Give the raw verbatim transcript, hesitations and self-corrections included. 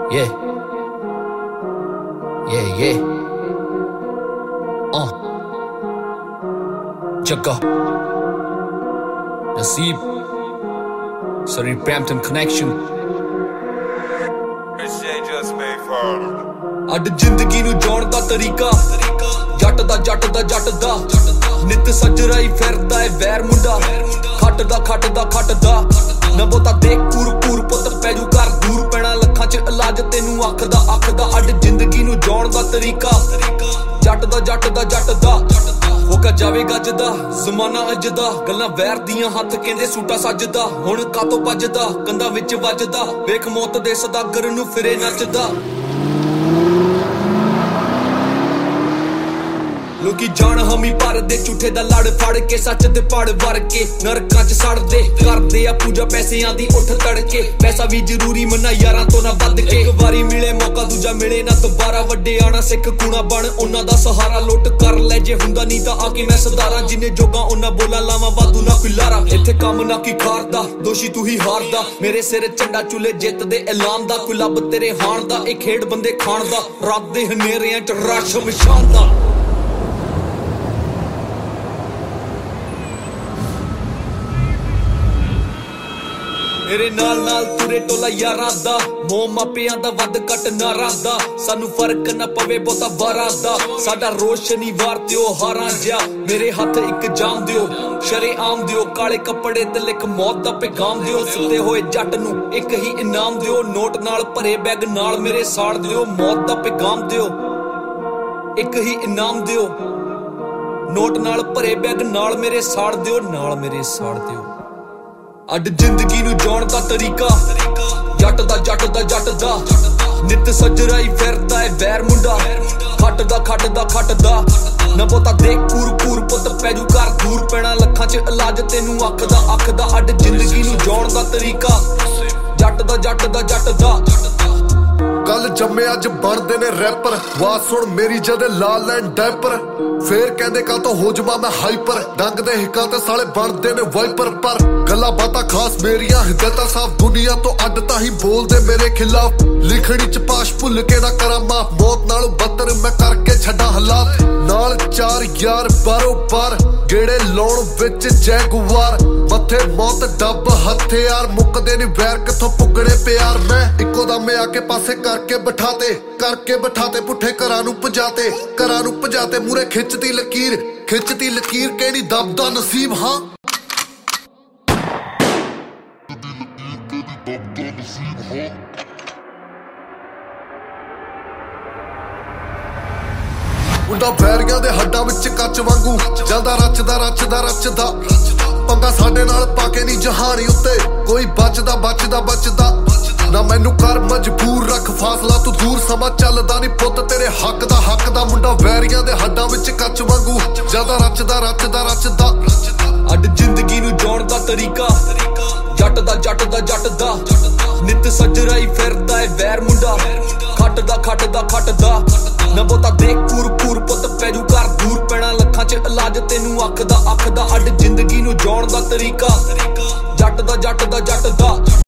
Yeah, yeah, yeah. Uh, Jagga, Naseeb, sorry, Brampton connection. ਅੱਡ ਜ਼ਿੰਦਗੀ ਨੂੰ ਜਿਉਣ ਦਾ ਤਰੀਕਾ, ਜੱਟ ਦਾ ਜੱਟ ਦਾ ਜੱਟ ਦਾ ਨਿਤ ਸੱਜਰਾਈ ਫਿਰਦਾ ਏ ਵੈਰ ਮੁੰਡਾ, ਖੱਟ ਦਾ ਖੱਟ ਦਾ ਖੱਟ ਦਾ ਨਾ ਬੋਤਾ ਦੇਖ ਕੂਰ ਕੂਰ ਪੁੱਤ ਪੈਜੂ ਘਰ ਦੂਰ ਪੈਣਾ ਲੱਖਾਂ ਚ ਇਲਾਜ ਤੈਨੂੰ ਅੱਖ ਦਾ ਅੱਖ ਦਾ। ਅੱਡ ਜ਼ਿੰਦਗੀ ਨੂੰ ਜਿਉਣ ਦਾ ਤਰੀਕਾ, ਜੱਟ ਦਾ ਜੱਟ ਦਾ ਜੱਟ ਦਾ ਉਹ ਕਾ ਜਾਵੇ ਗੱਜਦਾ ਜ਼ਮਾਨਾ ਅੱਜ ਦਾ, ਗੱਲਾਂ ਵੈਰ ਦੀਆਂ ਹੱਥ ਕਹਿੰਦੇ ਸੂਟਾ ਸੱਜਦਾ, ਹੁਣ ਕਾਤੋਂ ਭੱਜਦਾ ਕੰਧਾਂ ਵਿੱਚ ਵੱਜਦਾ, ਵੇਖ ਮੌਤ ਦੇ ਸਦਾਗਰ ਨੂੰ ਫਿਰੇ ਨੱਚਦਾ। ਲੋਕੀ ਜਾਣ ਹਮੀ ਭਰਦੇ ਝੂਠੇ ਦਾ ਲੜ ਫੜ ਕੇ, ਸੱਚ ਦੇ ਪੜ ਵਰ ਕੇ ਨਰਕਾਂ ਚ ਸੜਦੇ, ਕਰਦੇ ਆ ਪੂਜਾ ਪੈਸਿਆਂ ਦੀ ਉੱਠ ਤੜਕੇ, ਪੈਸਾ ਵੀ ਜ਼ਰੂਰੀ ਮੰਨਾ ਯਾਰਾਂ ਤੋਂ ਨਾ ਵੱਧ ਕੇ, ਇੱਕ ਵਾਰੀ ਮਿਲੇ ਮੌਕਾ ਦੂਜਾ ਮਿਲੇ ਨਾ ਦੁਬਾਰਾ, ਵੱਡੇ ਆਣਾ ਸਿੱਖ ਕੂਣਾ ਬਣ ਉਹਨਾਂ ਦਾ ਸਹਾਰਾ, ਲੁੱਟ ਕਰ ਲੈ ਜੇ ਹੁੰਦਾ ਨਹੀਂ ਤਾਂ ਆ ਕੇ ਮੈਂ ਸਦਾਰਾਂ, ਜਿੰਨੇ ਜੋਗਾ ਉਹਨਾਂ ਬੋਲਾਂ ਲਾਵਾਂ ਵਾਧੂ ਨਾ ਕੋਈ ਲਾਰਾ, ਇੱਥੇ ਕੰਮ ਨਾ ਕੀ ਖਾਰਦਾ ਦੋਸ਼ੀ ਤੂੰ ਹੀ ਹਾਰਦਾ, ਮੇਰੇ ਸਿਰ ਝੰਡਾ ਚੁੱਲੇ ਜਿੱਤ ਦੇ ਐਲਾਨ ਦਾ, ਕੋਈ ਲੱਭ ਤੇਰੇ ਹਾਣ ਦਾ, ਇਹ ਖੇਡ ਬੰਦੇ ਖਾਣ ਦਾ, ਰਾਤ ਦੇ ਹਨੇਰਿਆਂ ਚ ਰਾਸ਼ਮ ਸ਼ਾਨ ਦਾ। ਮੇਰੇ ਨਾਲ ਨਾਲ ਤੁਰੇ ਟੋਲਾ ਯਾਰਾਂ ਦਾ, ਮੋਹ ਮਾਪਿਆਂ ਦਾ ਵੱਧ ਘੱਟ ਨਾਰਾਂ ਦਾ, ਸਾਨੂੰ ਫਰਕ ਨਾ ਪਵੇ ਬਹੁਤਾ ਵਾਰਾਂ ਦਾ, ਸਾਡਾ ਰੋਜ਼ ਸ਼ਨੀਵਾਰ ਤਿਉਹਾਰਾਂ ਜਿਹਾ, ਮੇਰੇ ਹੱਥ ਇੱਕ ਜਾਮ ਦਿਓ ਸ਼ਰੇਆਮ ਦਿਓ, ਕਾਲੇ ਕੱਪੜੇ ਤੇ ਲਿਖ ਮੌਤ ਦਾ ਪੈਗਾਮ ਦਿਓ, ਸੁੱਤੇ ਹੋਏ ਜੱਟ ਨੂੰ ਇੱਕ ਹੀ ਇਨਾਮ ਦਿਓ, ਨੋਟ ਨਾਲ ਭਰੇ ਬੈਗ ਨਾਲ ਮੇਰੇ ਸਾੜ ਦਿਓ, ਮੌਤ ਦਾ ਪੈਗਾਮ ਦਿਓ ਇੱਕ ਹੀ ਇਨਾਮ ਦਿਓ, ਨੋਟ ਨਾਲ ਭਰੇ ਬੈਗ ਨਾਲ ਮੇਰੇ ਸਾੜ ਦਿਓ, ਨਾਲ ਮੇਰੇ ਸਾੜ ਦਿਓ। ਅੱਡ ਜ਼ਿੰਦਗੀ ਨੂੰ ਜਿਉਣ ਦਾ ਤਰੀਕਾ, ਜੱਟ ਦਾ ਜੱਟ ਦਾ ਜੱਟ ਦਾ ਨਿਤ ਸੱਜਰਾਈ ਫਿਰਦਾ ਏ ਵੈਰ ਮੁੰਡਾ, ਖੱਟ ਦਾ ਖੱਟ ਦਾ ਖੱਟ ਦਾ ਨਾ ਬੋਤਾ ਦੇਖ ਕੂਰ ਕੂਰ ਪੁੱਤ ਪੈਜੂ ਘਰ ਦੂਰ ਪੈਣਾ ਲੱਖਾਂ ਚ ਇਲਾਜ ਤੈਨੂੰ ਅੱਖ ਦਾ ਅੱਖ ਦਾ। ਅੱਡ ਜ਼ਿੰਦਗੀ ਨੂੰ ਜਿਉਣ ਦਾ ਤਰੀਕਾ, ਜੱਟ ਦਾ ਜੱਟ ਦਾ ਜੱਟ ਦਾ ਕੱਲ ਜੰਮੇ ਅੱਜ ਬਣਦੇ ਨੇ ਰੈਪਰ, ਵਾਹ ਸੁਣ ਮੇਰੀ ਜਦੇ ਲਾਲ ਐਂਡ ਡੈਪਰ, ਫੇਰ ਕਹਿੰਦੇ ਕੱਲ ਤੋਂ ਹੋ ਜਾਵਾਂ ਮੈਂ ਹਾਈਪਰ, ਡੰਗ ਦੇ ਹਿੱਕਾਂ ਤੇ ਸਾਲੇ ਬਣਦੇ ਨੇ ਵਾਈਪਰ, ਪਰ ਗੱਲਾਂ ਬਾਤਾਂ ਖਾਸ ਮੇਰੀਆਂ ਹਿੱਦਾਂ ਸਾਫ, ਦੁਨੀਆ ਤੋਂ ਅੱਡ ਤਾਂ ਹੀ ਬੋਲਦੇ ਮੇਰੇ ਖਿਲਾਫ, ਲਿਖਣੀ ਚ ਪਾਸ਼ ਭੁੱਲ ਕੇ ਨਾ ਕਰਾਂ ਮਾਫ, ਮੌਤ ਨਾਲੋਂ ਬੱਤਰ ਮੈਂ ਕਰਕੇ ਛੱਡਾਂ ਹਾਲਾਤ, ਨਾਲ ਚਾਰ ਯਾਰ ਬਾਰੋ ਬਾਰ ਗੇੜੇ ਲਾਉਣ ਵਿੱਚ ਜੈਗੁਆਰ, ਮੱਥੇ ਮੌਤ ਡੱਬ ਹਥਿਆਰ, ਮੁੱਕਦੇ ਨੀ ਵੈਰ ਕਿੱਥੋਂ ਪੁੱਗਣੇ ਪਿਆਰ, ਮੈਂ ਇੱਕੋ ਦਮ ਆ ਕੇ ਪਾਸੇ ਕਰਕੇ ਬਿਠਾਤੇ ਕਰਕੇ ਬਿਠਾਤੇ ਪੁੱਠੇ ਘਰਾਂ ਨੂੰ ਭਜਾਤੇ ਘਰਾਂ ਨੂੰ ਭਜਾਤੇ, ਮੂਰੇ ਖਿੱਚਦੀ ਲਕੀਰ ਖਿੱਚਦੀ ਲਕੀਰ ਕਿਹੜੀ ਦਬਦਾ ਨਸੀਬ ਹਾਂ। ਮੁੰਡਾ ਵੈਰੀਆਂ ਦੇ ਹੱਡਾਂ ਵਿੱਚ ਕੱਚ ਵਾਂਗੂ ਜਾਂਦਾ ਰਚਦਾ ਰਚਦਾ ਰਚਦਾ, ਪੰਗਾ ਸਾਡੇ ਨਾਲ ਪਾ ਕੇ ਨਹੀਂ ਜਹਾਨੀ ਉੱਤੇ ਕੋਈ ਬਚਦਾ ਬਚਦਾ ਬਚਦਾ, ਨਾ ਮੈਨੂੰ ਕਰ ਮਜਬੂਰ ਰੱਖ ਫਾਸਲਾ ਤੂੰ ਦੂਰ, ਸਮਾਂ ਚੱਲਦਾ ਨਹੀਂ ਪੁੱਤ ਤੇਰੇ ਹੱਕ ਦਾ ਹੱਕ ਦਾ, ਮੁੰਡਾ ਵੈਰੀਆਂ ਦੇ ਹੱਡਾਂ ਵਿੱਚ ਕੱਚ ਵਾਂਗੂ ਜਾਂਦਾ ਰਚਦਾ ਰਚਦਾ ਰਚਦਾ। ਅੱਡ ਜ਼ਿੰਦਗੀ ਨੂੰ ਜਿਉਣ ਦਾ ਤਰੀਕਾ, ਜੱਟ ਦਾ ਜੱਟ ਦਾ ਜੱਟ ਦਾ ਨਿਤ ਸੱਜਰਾਈ ਫਿਰਦਾ ਏ ਵੈਰ ਮੁੰਡਾ, ਖੱਟ ਦਾ ਖੱਟ ਦਾ ਖੱਟ ਦਾ ਨਾ ਬੋਤਾ ਦੇਖ ਕੂਰ ਕੂਰ ਪੁੱਤ ਪੈਜੂ ਘਰ ਦੂਰ ਪੈਣਾ ਲੱਖਾਂ ਚ ਇਲਾਜ ਤੈਨੂੰ ਅੱਖ ਦਾ ਅੱਖ ਦਾ। ਅੱਡ ਜ਼ਿੰਦਗੀ ਨੂੰ ਜਿਉਣ ਦਾ ਤਰੀਕਾ, ਜੱਟ ਦਾ ਜੱਟ ਦਾ ਜੱਟ ਦਾ।